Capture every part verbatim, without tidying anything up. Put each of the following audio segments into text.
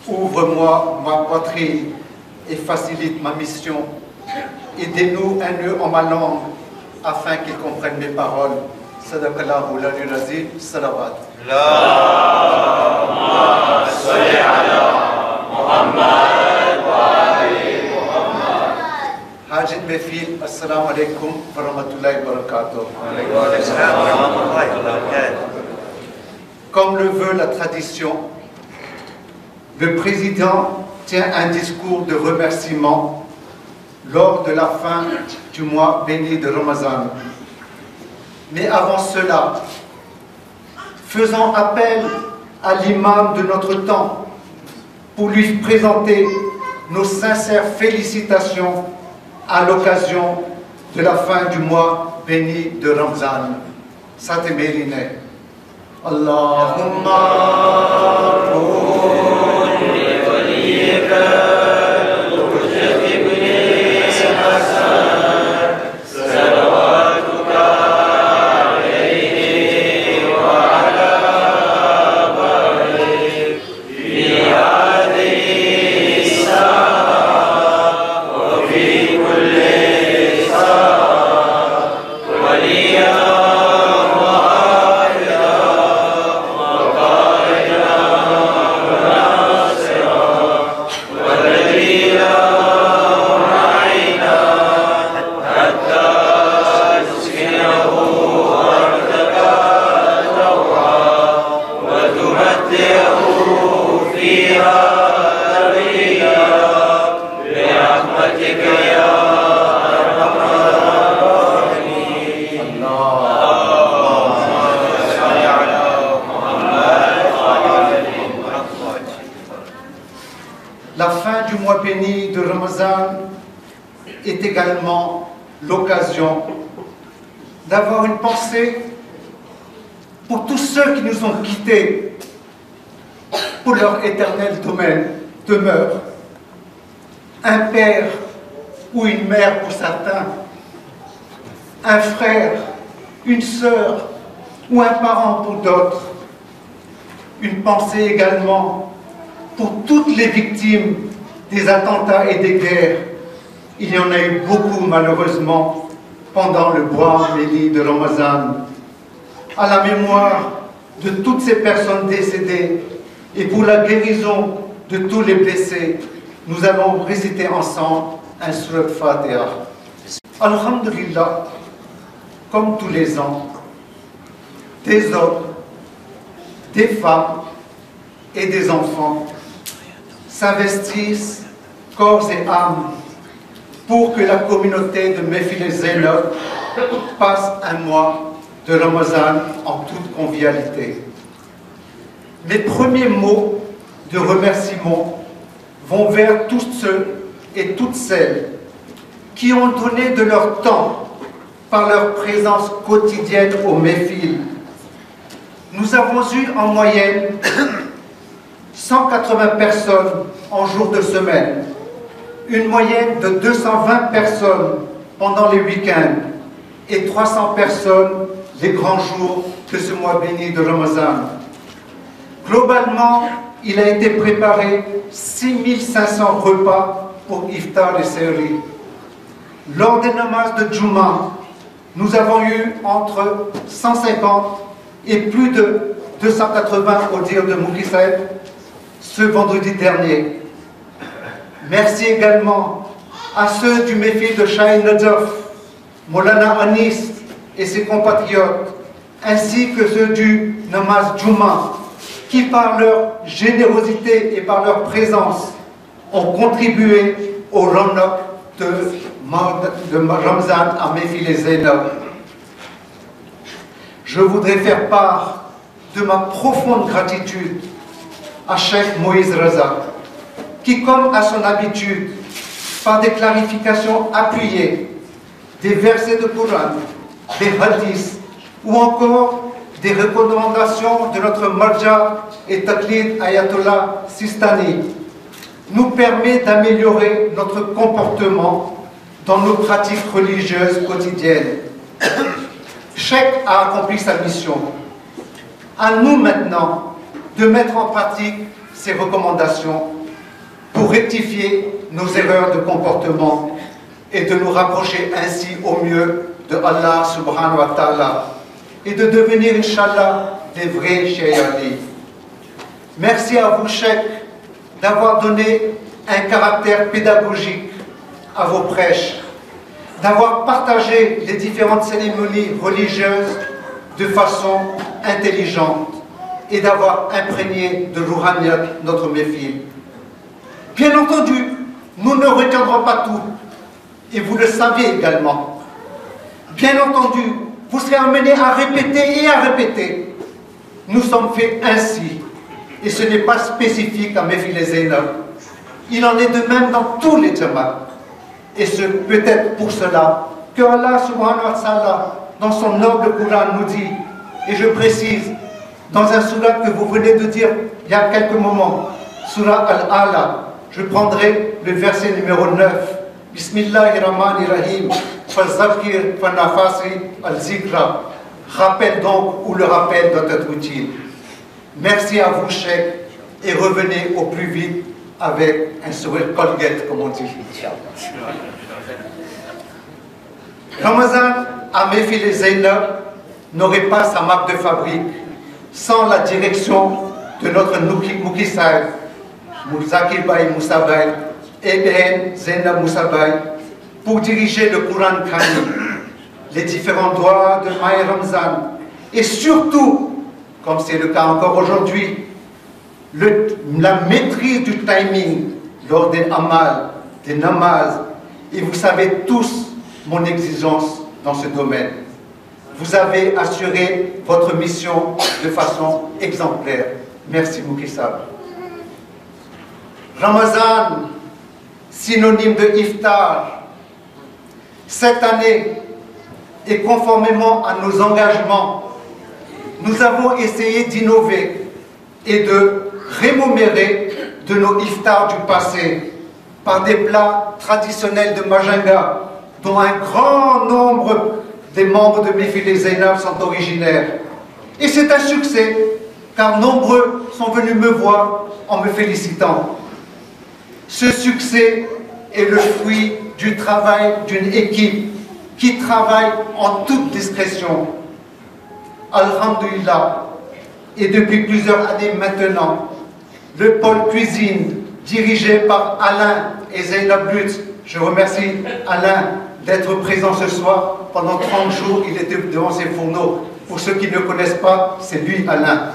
Ouvre-moi ma poitrine et facilite ma mission. Aidez-nous un nœud en ma langue afin qu'ils comprennent mes paroles. Sadaqallahu l'Aliyul Azim. Salawat. Allahumma salli ala Muhammad wa ali Muhammad. Hajit Mefil, assalamu alaikum wa rahmatullahi wa barakatuh. Comme le veut la tradition, le président tient un discours de remerciement lors de la fin du mois béni de Ramadan. Mais avant cela, faisons appel à l'imam de notre temps pour lui présenter nos sincères félicitations à l'occasion de la fin du mois béni de Ramadan. Sate Mérine. Allahumma La fin du mois béni de Ramadan est également l'occasion d'avoir une pensée pour tous ceux qui nous ont quittés pour leur éternel domaine, demeure. Un père ou une mère pour certains, un frère, une sœur ou un parent pour d'autres. Une pensée également pour toutes les victimes des attentats et des guerres. Il y en a eu beaucoup malheureusement pendant le mois béni de Ramadan. À la mémoire de toutes ces personnes décédées et pour la guérison de tous les blessés, nous allons réciter ensemble un surat Fatiha. Alhamdulillah, comme tous les ans, des hommes, des femmes et des enfants s'investissent corps et âme pour que la communauté de Mefil Zainab passe un mois de Ramadan en toute convivialité. Mes premiers mots de remerciement vont vers tous ceux et toutes celles qui ont donné de leur temps par leur présence quotidienne au Mefil. Nous avons eu en moyenne cent quatre-vingts personnes en jour de semaine, une moyenne de deux cent vingt personnes pendant les week-ends et trois cents personnes les grands jours de ce mois béni de Ramadan. Globalement, il a été préparé six mille cinq cents repas pour Iftar et Sehri. Lors des namazes de Juma, nous avons eu entre cent cinquante et plus de deux cent quatre-vingts au dire de Moukhi Saïd ce vendredi dernier. Merci également à ceux du Mefil de Shahin Nadjaf, Molana Anis et ses compatriotes, ainsi que ceux du Namaz Juma, qui par leur générosité et par leur présence ont contribué au run-up de, de Ramzan à Mefil Zainab. Je voudrais faire part de ma profonde gratitude à Cheikh Moïse Raza, qui, comme à son habitude, par des clarifications appuyées, des versets de Coran, des hadiths, ou encore des recommandations de notre marja et taqlid Ayatollah Sistani, nous permet d'améliorer notre comportement dans nos pratiques religieuses quotidiennes. Cheikh a accompli sa mission. À nous maintenant de mettre en pratique ces recommandations pour rectifier nos erreurs de comportement et de nous rapprocher ainsi au mieux de Allah subhanahu wa ta'ala et de devenir, Inch'Allah, des vrais Shayali. Merci à vous, Cheikh, d'avoir donné un caractère pédagogique à vos prêches, d'avoir partagé les différentes cérémonies religieuses de façon intelligente et d'avoir imprégné de l'Ouraniyat notre méfil. Bien entendu, nous ne retiendrons pas tout, et vous le savez également. Bien entendu, vous serez amenés à répéter et à répéter. Nous sommes faits ainsi, et ce n'est pas spécifique à Mefil et Zainab. Il en est de même dans tous les jama'as. Et c'est peut-être pour cela que Allah subhanahu wa ta'ala, dans son noble Coran, nous dit, et je précise, dans un surat que vous venez de dire il y a quelques moments, surat Al-Ala, je prendrai le verset numéro neuf. Bismillahirrahmanirrahim. Fazakir fanafasi al-zikra. Rappel donc, ou le rappel doit être utile. Merci à vous, Cheikh, et revenez au plus vite avec un sourire Colgate, comme on dit. Ramazan à Mefil et Zainab n'aurait pas sa marque de fabrique sans la direction de notre Moukissar, Zakir Baye Moussa Baye, et Behen Zainab Moussa Baye, pour diriger le Coran Karim, les différents doigts de Maï Ramzan, et surtout, comme c'est le cas encore aujourd'hui, la maîtrise du timing lors des amal, des namaz, et vous savez tous mon exigence dans ce domaine. Vous avez assuré votre mission de façon exemplaire. Merci Moukissab. Ramazan, synonyme de iftar, cette année, et conformément à nos engagements, nous avons essayé d'innover et de rémunérer de nos iftars du passé par des plats traditionnels de Majinga, dont un grand nombre des membres de Mefil et Zainab sont originaires. Et c'est un succès, car nombreux sont venus me voir en me félicitant. Ce succès est le fruit du travail d'une équipe qui travaille en toute discrétion. Alhamdulillah. Et depuis plusieurs années maintenant, le pôle cuisine, dirigé par Alain et Zainab Lutz, je remercie Alain d'être présent ce soir. Pendant trente jours, il était devant ses fourneaux. Pour ceux qui ne connaissent pas, c'est lui, Alain.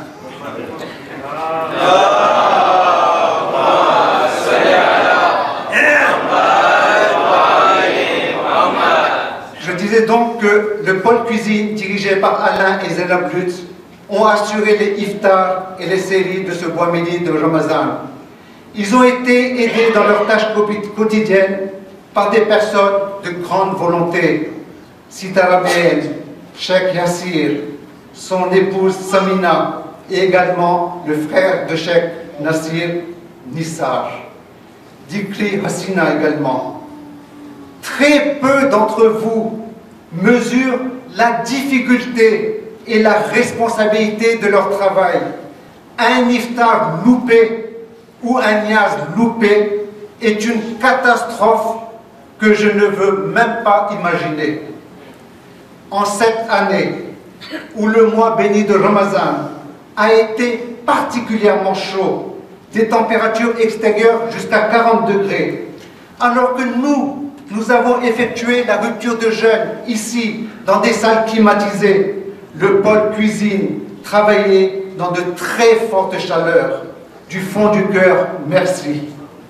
Je disais donc que le pôle cuisine, dirigé par Alain et Zainab Lutz, ont assuré les iftars et les séries de ce bois midi de Ramazan. Ils ont été aidés dans leurs tâches quotidiennes par des personnes de grande volonté. Sitara Ben, Cheikh Yassir, son épouse Samina et également le frère de Cheikh Nassir Nissar. Dikri Hassina également. Très peu d'entre vous mesurent la difficulté et la responsabilité de leur travail. Un iftar loupé ou un niaz loupé est une catastrophe que je ne veux même pas imaginer. En cette année où le mois béni de Ramazan a été particulièrement chaud, des températures extérieures jusqu'à quarante degrés, alors que nous, nous avons effectué la rupture de jeûne ici, dans des salles climatisées, le pôle cuisine travaillait dans de très fortes chaleurs. Du fond du cœur, merci.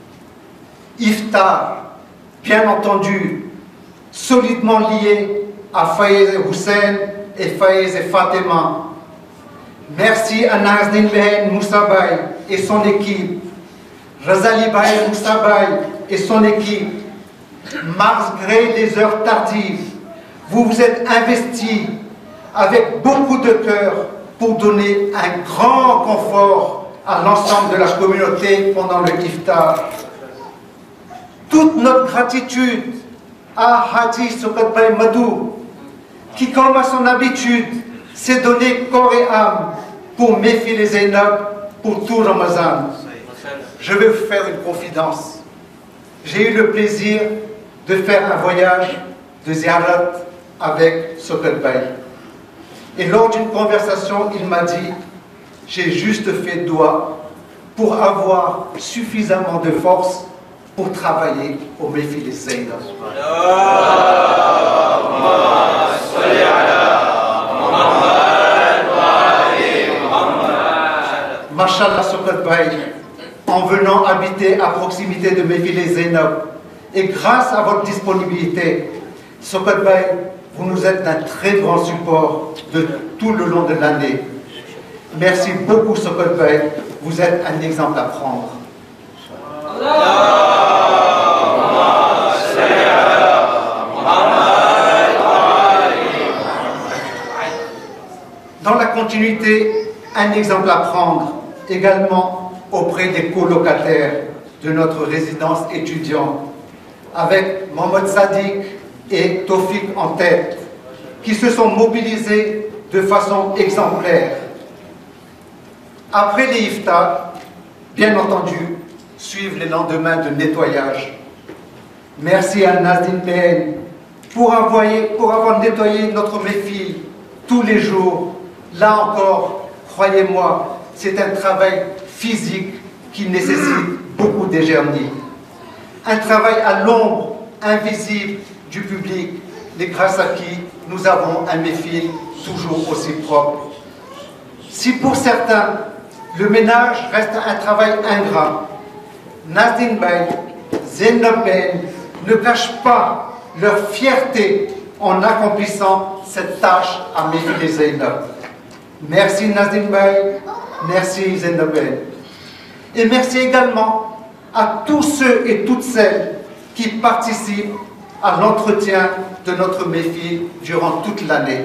Iftar, bien entendu, solidement lié à Fayez et Hussein et Fayez et Fatima. Merci à Nazdin Behen Moussabaï et son équipe, Razali Baye Moussabaï et son équipe. Malgré les heures tardives, vous vous êtes investis avec beaucoup de cœur pour donner un grand confort à l'ensemble de la communauté pendant le iftar. Toute notre gratitude à Haji Sokat Baye Madou, qui, comme à son habitude, s'est donné corps et âme pour Mefil et Zainab pour tout Ramazan. Je vais vous faire une confidence. J'ai eu le plaisir de faire un voyage de ziyarat avec Sokat Bay. Et lors d'une conversation, il m'a dit « J'ai juste fait doigt pour avoir suffisamment de force pour travailler au Mefil Zainab. » Mashallah Sokat Bay, en venant habiter à proximité de Mefil Zainab, et grâce à votre disponibilité, Sokat Bay, vous nous êtes d'un très grand support de tout le long de l'année. Merci beaucoup Sokat Bay, vous êtes un exemple à prendre. Dans la continuité, un exemple à prendre également auprès des colocataires de notre résidence étudiante, avec Mohamed Sadiq et Tofik en tête, qui se sont mobilisés de façon exemplaire. Après les iftar, bien entendu, suivent les lendemains de nettoyage. Merci à Nazdin Ben pour avoir, pour avoir nettoyé notre méfil tous les jours. Là encore, croyez-moi, c'est un travail physique qui nécessite beaucoup d'énergie. Un travail à l'ombre, invisible du public, et grâce à qui nous avons un méfil toujours aussi propre. Si pour certains, le ménage reste un travail ingrat, Nazdin Ben, Zainab Ben ne cachent pas leur fierté en accomplissant cette tâche à Mefil Zainab. Merci Nazdin Ben, merci Zainab Ben. Et merci également à tous ceux et toutes celles qui participent à l'entretien de notre méfil durant toute l'année.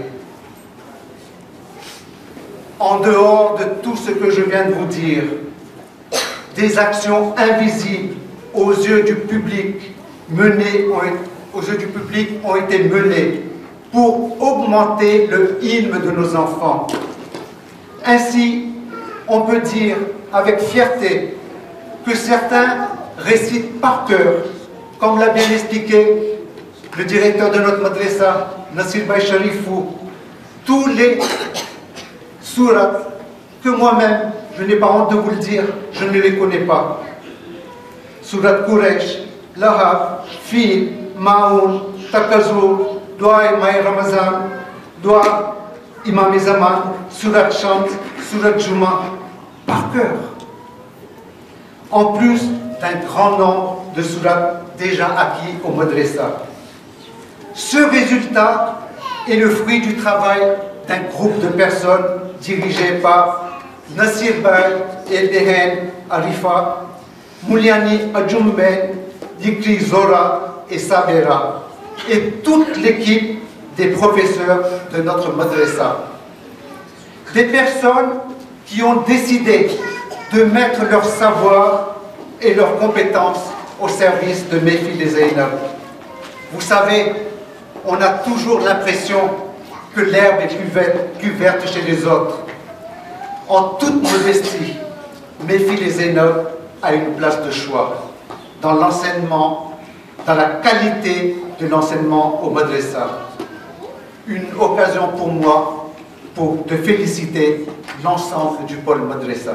En dehors de tout ce que je viens de vous dire, des actions invisibles aux yeux du public menées, aux yeux du public ont été menées pour augmenter le ilm de nos enfants. Ainsi, on peut dire avec fierté que certains récitent par cœur, comme l'a bien expliqué le directeur de notre madrasa, Nasir Bay Sharifou, tous les sourates que moi-même, je n'ai pas honte de vous le dire, je ne les connais pas. Surat Quraysh, Lahab, Fil, Ma'oun, Takazur, Dua May Ramazan, Dua Imam Zaman, Surat Shams, Surat Juma, par cœur. En plus d'un grand nombre de sourates déjà acquis au madrasa. Ce résultat est le fruit du travail d'un groupe de personnes dirigé par Nasir Bay, Eldehen Arifa, Mouliani Adjumben, Dikri Zora et Sabera, et toute l'équipe des professeurs de notre madrasa. Des personnes qui ont décidé de mettre leur savoir et leurs compétences au service de Mefil Zainab. Vous savez, on a toujours l'impression que l'herbe est plus verte, plus verte chez les autres. En toute modestie, Mefil Zainab a une place de choix dans l'enseignement, dans la qualité de l'enseignement au madrasa. Une occasion pour moi pour de féliciter l'ensemble du pôle madrasa.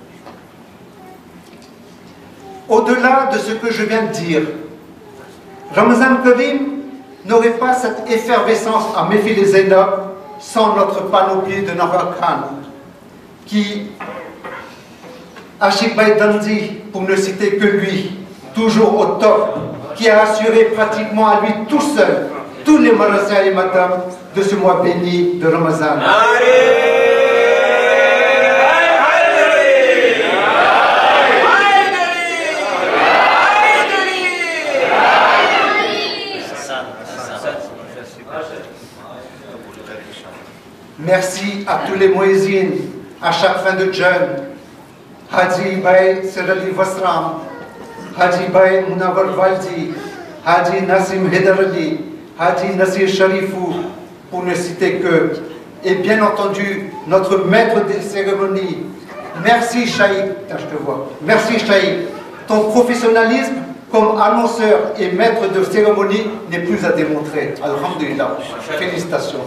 Au-delà de ce que je viens de dire, Ramazan Karim n'aurait pas cette effervescence à Mefil Zainab sans notre panoplie de Nahar Khan, qui, Ashik Bay Dandi, pour ne citer que lui, toujours au top, qui a assuré pratiquement à lui tout seul tous les marasiens et madame de ce mois béni de Ramazan. Merci à tous les muezzins à chaque fin de jeûne. Haji Bay Serali Vasram, Haji Bay Munawar Valdi, Haji Nassim Hedarali, Haji Nasir Sharifou, pour ne citer que. Et bien entendu, notre maître des cérémonies, Merci Chaïk, je te vois. Merci Chaïk. Ton professionnalisme comme annonceur et maître de cérémonie n'est plus à démontrer. Alhamdulillah. Félicitations.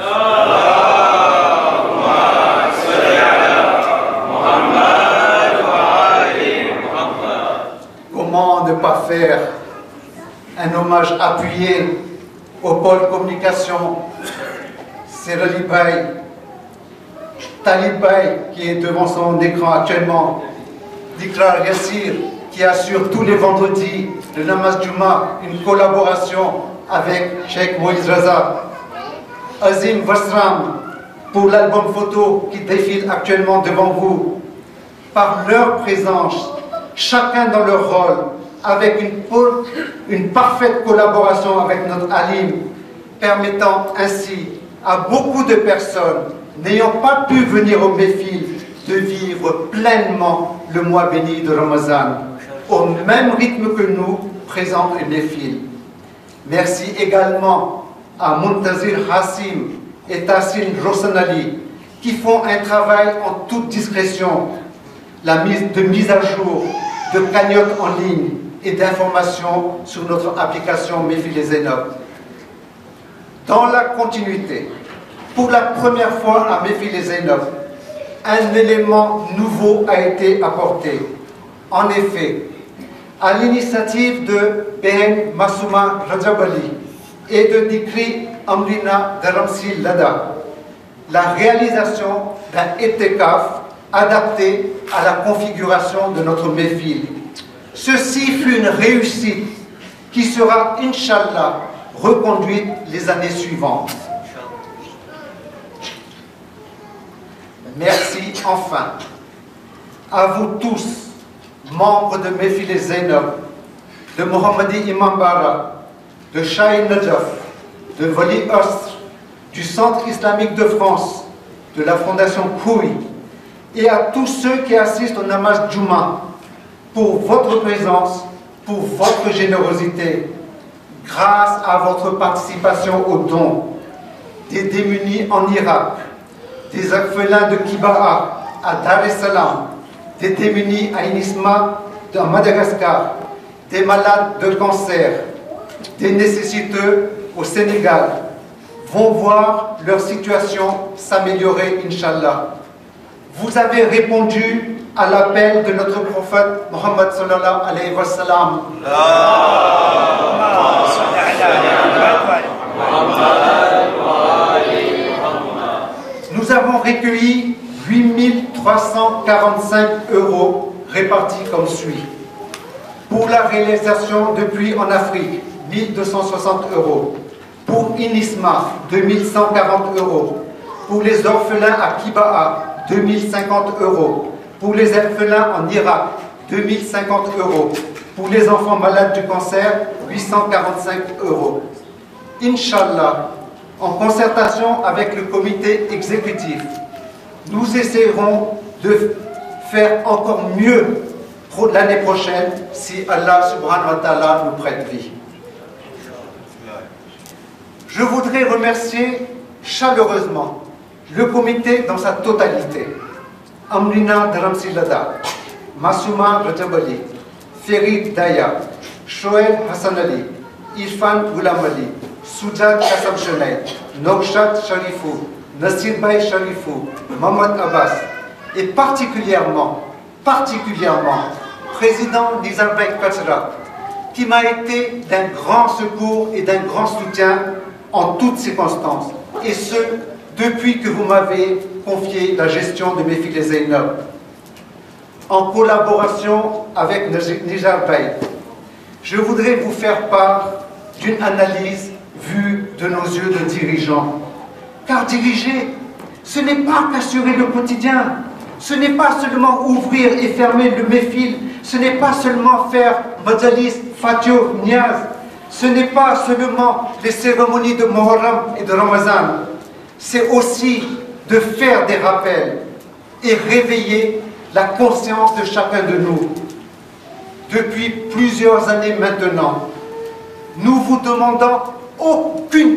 Comment ne pas faire un hommage appuyé au pôle communication Serali Bay, Talib Bay qui est devant son écran actuellement, Dikrar Yassir qui assure tous les vendredis le Namaz Juma, une collaboration avec Cheikh Moïse Raza, Azim Vasram pour l'album photo qui défile actuellement devant vous. Par leur présence, chacun dans leur rôle, avec une, une parfaite collaboration avec notre alim, permettant ainsi à beaucoup de personnes n'ayant pas pu venir au Méfil de vivre pleinement le mois béni de Ramadan, au même rythme que nous présente le Méfil. Merci également à Muntazir Hassim et Tassin Rossanali qui font un travail en toute discrétion, la mise de mise à jour de cagnottes en ligne et d'informations sur notre application Méfil et Zainab. Dans la continuité, pour la première fois à Méfil et Zainab, un élément nouveau a été apporté. En effet, à l'initiative de Ben Massouma Rajabali et de Dikri Amrina Dharamsil Lada, la réalisation d'un étekaf adapté à la configuration de notre Méfil. Ceci fut une réussite qui sera, Inch'Allah, reconduite les années suivantes. Merci enfin à vous tous, membres de Méfil et Zainab, de Mohammadi Imam Bara, de Shahin Najaf, de Wali Asr, du Centre islamique de France, de la Fondation Kouy, et à tous ceux qui assistent au Namaz Juma, pour votre présence, pour votre générosité, grâce à votre participation aux dons des démunis en Irak, des orphelins de Kibaha à Dar es Salaam, des démunis à Inisma dans Madagascar, des malades de cancer, des nécessiteux au Sénégal, vont voir leur situation s'améliorer, Inch'Allah. Vous avez répondu à l'appel de notre prophète Mohammed sallallahu alayhi wa sallam. Nous avons recueilli huit mille trois cent quarante-cinq euros répartis comme suit. Pour la réalisation de puits en Afrique, mille deux cent soixante euros. Pour Inisma, deux mille cent quarante euros. Pour les orphelins à Kibaha, deux mille cinquante euros. Pour les orphelins en Irak, deux mille cinquante euros. Pour les enfants malades du cancer, huit cent quarante-cinq euros. Inch'Allah, en concertation avec le comité exécutif, nous essaierons de faire encore mieux l'année prochaine si Allah subhanahu wa ta'ala nous prête vie. Je voudrais remercier chaleureusement le comité dans sa totalité. Amrina Dharamsil Lada, Massouma Rajabali, Ferid Daya, Shoel Hassanali, Irfan Goulamali, Soujad Kassam Chenay, Nogshad Sharifou, Nasir Bay Sharifou, Mahmoud Abbas, et particulièrement, particulièrement, président Nizarbek Kachra, qui m'a été d'un grand secours et d'un grand soutien en toutes circonstances, et ce, depuis que vous m'avez confié la gestion de Méfil et Zainab, en collaboration avec Nizarbek. Je voudrais vous faire part d'une analyse vue de nos yeux de dirigeants. Car diriger, ce n'est pas qu'assurer le quotidien, ce n'est pas seulement ouvrir et fermer le Méfil, ce n'est pas seulement faire Majalis, Fatio, Niaz, ce n'est pas seulement les cérémonies de Muharram et de Ramazan, c'est aussi de faire des rappels et réveiller la conscience de chacun de nous. Depuis plusieurs années maintenant, nous vous demandons aucune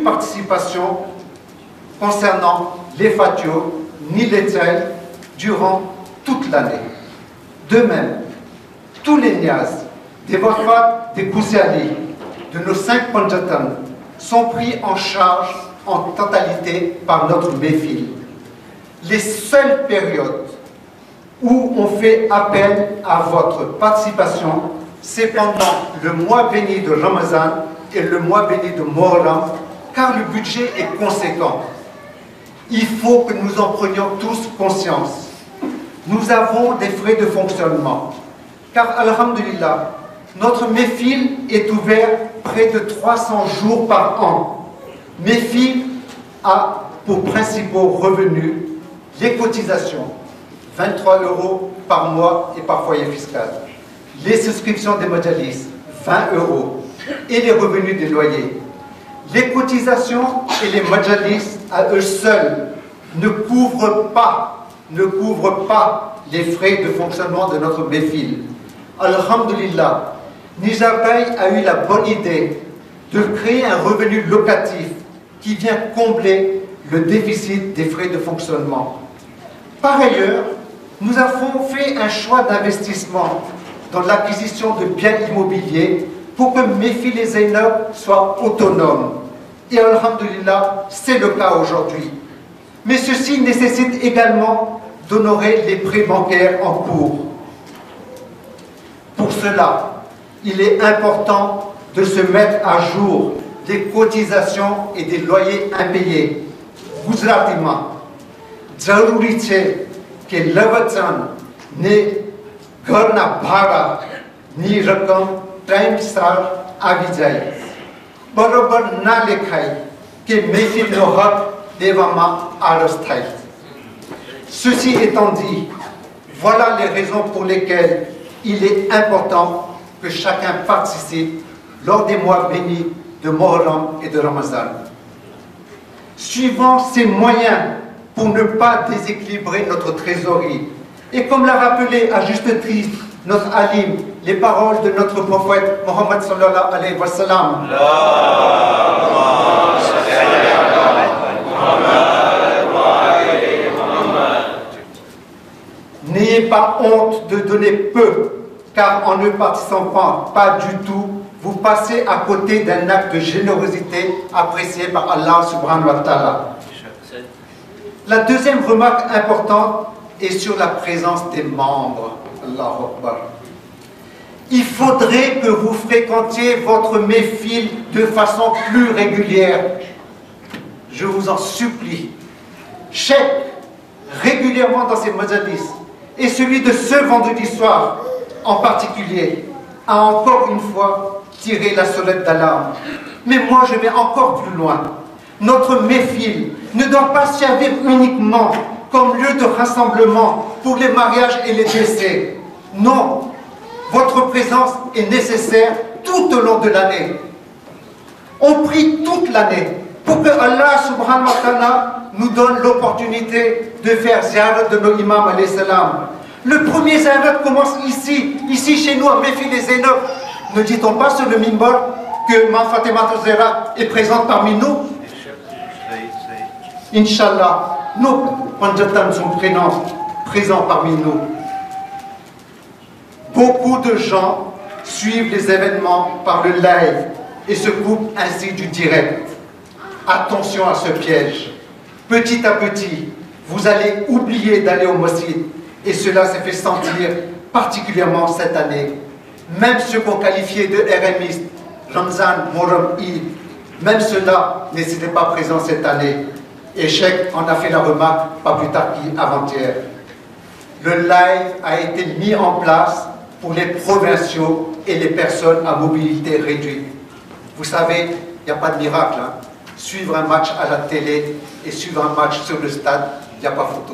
participation concernant les Fatios ni les Tsaï durant toute l'année. De même, tous les niaz, des wafat, des Kousiali, de nos cinq Panjatan, sont pris en charge en totalité par notre méfil. Les seules périodes où on fait appel à votre participation, c'est pendant le mois béni de Ramadan et le mois béni de Muharram, car le budget est conséquent. Il faut que nous en prenions tous conscience. Nous avons des frais de fonctionnement, car alhamdulillah, notre méfil est ouvert près de trois cents jours par an. Méfil a pour principaux revenus les cotisations, vingt-trois euros par mois et par foyer fiscal, les souscriptions des majalis, vingt euros, et les revenus des loyers. Les cotisations et les majalis à eux seuls ne couvrent pas, ne couvrent pas les frais de fonctionnement de notre méfil. Alhamdulillah, Nijabay a eu la bonne idée de créer un revenu locatif qui vient combler le déficit des frais de fonctionnement. Par ailleurs, nous avons fait un choix d'investissement dans l'acquisition de biens immobiliers pour que Méfil et Zainab soient autonomes. Et alhamdulillah, c'est le cas aujourd'hui. Mais ceci nécessite également d'honorer les prêts bancaires en cours. Pour cela, il est important de se mettre à jour des cotisations et des loyers impayés. Gujratima, Jaruri che que Lavatan ne Garna Bhaga ni Rakam Time Star Avijay. Barabar na lekhay que Méfil Nohak Devama Arasthai. Ceci étant dit, voilà les raisons pour lesquelles il est important que chacun participe lors des mois bénis de Muharram et de Ramadan. Suivant ces moyens pour ne pas déséquilibrer notre trésorerie, et comme l'a rappelé à juste titre notre alim, les paroles de notre prophète Mohammed sallallahu alayhi wa sallam. N'ayez pas honte de donner peu, car en ne participant pas du tout, vous passez à côté d'un acte de générosité apprécié par Allah subhanahu wa ta'ala. La deuxième remarque importante est sur la présence des membres. Allahu Akbar. Il faudrait que vous fréquentiez votre méfil de façon plus régulière. Je vous en supplie. Chèque régulièrement dans ces majalis, et celui de ce vendredi soir en particulier a encore une fois tiré la sonnette d'alarme. Mais moi je vais encore plus loin. Notre méfil ne doit pas servir uniquement comme lieu de rassemblement pour les mariages et les décès. Non, votre présence est nécessaire tout au long de l'année. On prie toute l'année pour que Allah subhanahu wa ta'ala nous donne l'opportunité de faire ziyarat de nos imams alayhi salam. Le premier ziyarat commence ici, ici chez nous à Méfil et Zainab. Ne dit-on pas sur le mimbar que Ma Fatima Zahra est présente parmi nous? Inch'Allah, nos Panjatan sont présents, présents parmi nous. Beaucoup de gens suivent les événements par le live et se coupent ainsi du direct. Attention à ce piège. Petit à petit, vous allez oublier d'aller au masjid, et cela s'est fait sentir particulièrement cette année. Même ceux qu'on qualifiait de RMistes, Ramzan, Muharram, Eid, même ceux-là n'étaient pas présents cette année. Et Cheikh en a fait la remarque pas plus tard qu'avant-hier. Le live a été mis en place pour les provinciaux et les personnes à mobilité réduite. Vous savez, il n'y a pas de miracle. Hein. Suivre un match à la télé et suivre un match sur le stade, il n'y a pas photo.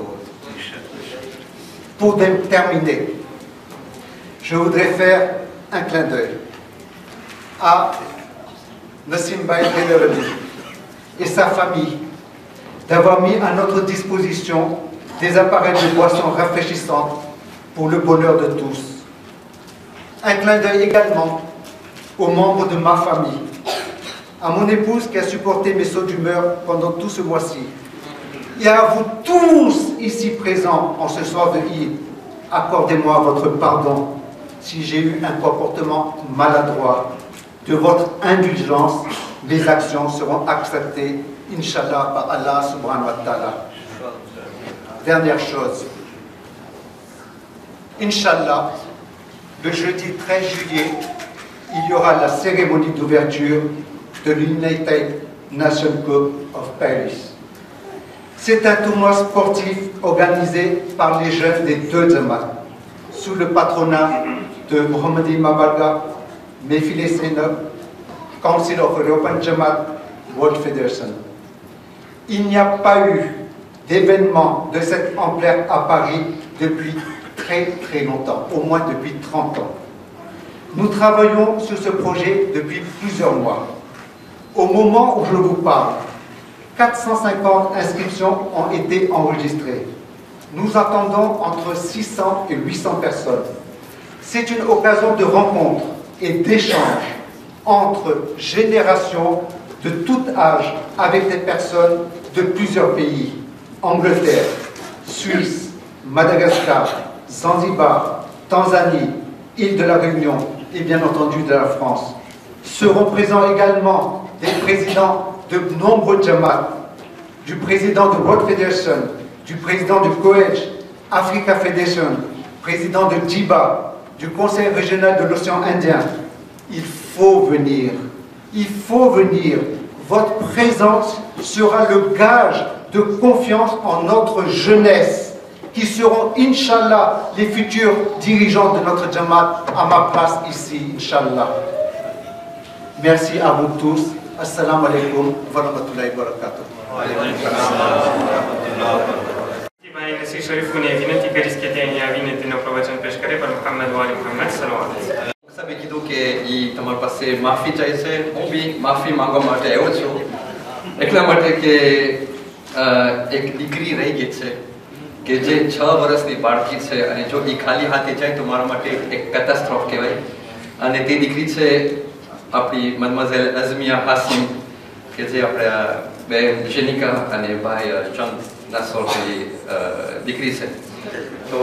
Pour terminer, je voudrais faire un clin d'œil à Nassim Baye et sa famille d'avoir mis à notre disposition des appareils de boissons rafraîchissantes pour le bonheur de tous. Un clin d'œil également aux membres de ma famille, à mon épouse qui a supporté mes sauts d'humeur pendant tout ce mois-ci, et à vous tous ici présents en ce soir de Eid, accordez-moi votre pardon si j'ai eu un comportement maladroit. De votre indulgence, mes actions seront acceptées, Inch'Allah, par Allah subhanahu wa ta'ala. Dernière chose, Inch'Allah, le jeudi treize juillet, il y aura la cérémonie d'ouverture de l'United Nations Cup of Paris. C'est un tournoi sportif organisé par les jeunes des deux Jamaat, sous le patronat de Mohamed Mabarga, Mefile Zainab, Council of European Jamaat World Federation. Il n'y a pas eu d'événement de cette ampleur à Paris depuis très très longtemps, au moins depuis trente ans. Nous travaillons sur ce projet depuis plusieurs mois. Au moment où je vous parle, quatre cent cinquante inscriptions ont été enregistrées. Nous attendons entre six cents et huit cents personnes. C'est une occasion de rencontre et d'échange entre générations de tout âge avec des personnes de plusieurs pays. Angleterre, Suisse, Madagascar, Zanzibar, Tanzanie, île de la Réunion et bien entendu de la France. Seront présents également des présidents de nombreux Jamaat, du président de World Federation, du président du Coej, Africa Federation, président de J I B A, du Conseil régional de l'océan Indien. Il faut venir, il faut venir. Votre présence sera le gage de confiance en notre jeunesse, qui seront, Inch'Allah, les futurs dirigeants de notre Jamaat à ma place ici, Inch'Allah. Merci à vous tous. Assalamu alaikum wa rahmatullahi wa barakatuh. Nasi Sharifuni vinetti che rischiate a vinete no provajan peshkare par Muhammad wa ali Muhammad sallallahu alaihi wasallam. Sabe કીધું કે ઈ તમારી પાસે માફી ચાહે છે, હું બી માફી માંગવા માટે આવ્યો છું એટલા માટે કે એક દીકરી રહી ગઈ છે કે જે છ વર્ષની બાળકી છે અને જો ઈ ખાલી હાથે જાય તો મારા માટે એક કેટાસ્ટ્રોફ કહેવાય અને તે દીકરી છે આપણી મદમઝેલ અઝમિયા હાસિમ કે જે આપણા બેન જેનિકા અને ભાઈ ચંદ નાસોરની દીકરી છે. તો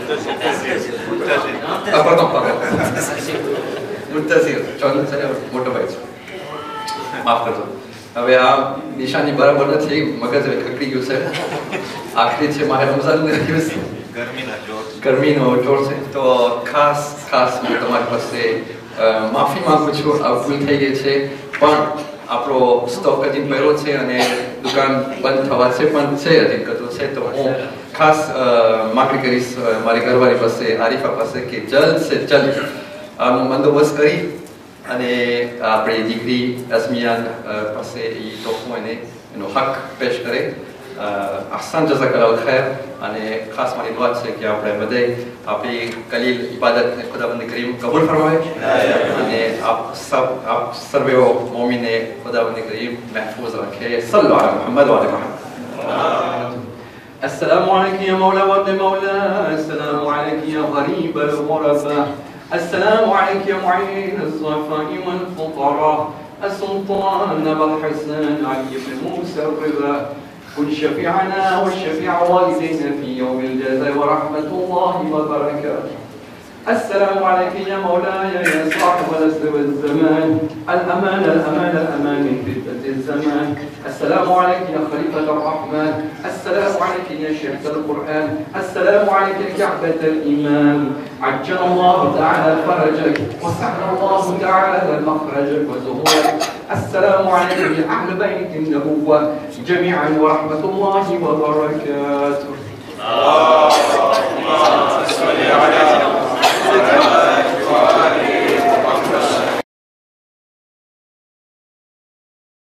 pardon, pardon. મુંતઝિર ચંદ છે મોટો ભાઈ છે, માફ કરજો. હવે આ નિશાની બરાબર નથી, મગજ ખકડી ગયું છે. આખરી છે મારે રમઝાનનો દિવસ, ગરમીનો જોર છે. તો ખાસ ખાસ હું તમારી પાસે માફી માંગુ છું, આ ભૂલ થઈ ગઈ છે. પણ આપણો સ્ટોક હજી પહેરો છે અને દુકાન બંધ થવા છે પણ છે હજી કતું છે. તો હું ખાસ માગણી કરીશ મારી ઘરવાળી પાસે, આરિફા પાસે કે જલ્દ સે જલ્દ આનો બંદોબસ્ત કરી અને આપણી દીકરી અઝમિયા પાસે એ તોફો એને એનો હક પેશ કરે. અહસાન જઝાકલ્લાહ ખૈર. અને ખાસ મારી દુઆ છે કે આપણે બધે આપણી કલીલ ઇબાદતને ખુદાવંદ કરીમ કબૂલ ફરમાવે અને આપ સબ આપ સર્વે મોમિને ખુદાવંદ કરીમ મહફૂઝ રખે. સલ્લુ અલા મુહમ્મદ વ અલી મુહમ્મદ. السلام عليك يا مولى ورد مولى، السلام عليك يا غريب الغرباء، السلام عليك يا معين الصفاء والفقراء، السلطان أبا الحسن علي بن موسى الرضا، كن شفيعنا وشفيع والدينا في يوم الجزاء ورحمة الله وبركاته. السلام عليك يا مولاي يا صاحب الأسر والزمان، الأمان الأمان الأمان من فتنة الزمان. السلام عليك يا خليفة الرحمن، السلام عليك يا شيخ القرآن، السلام عليك يا كعبة الإيمان. عجل الله تعالى فرجك وسهل الله تعالى مخرجك وزهورك. السلام عليكم يا أهل بيت النبوة جميعا ورحمة الله وبركاته.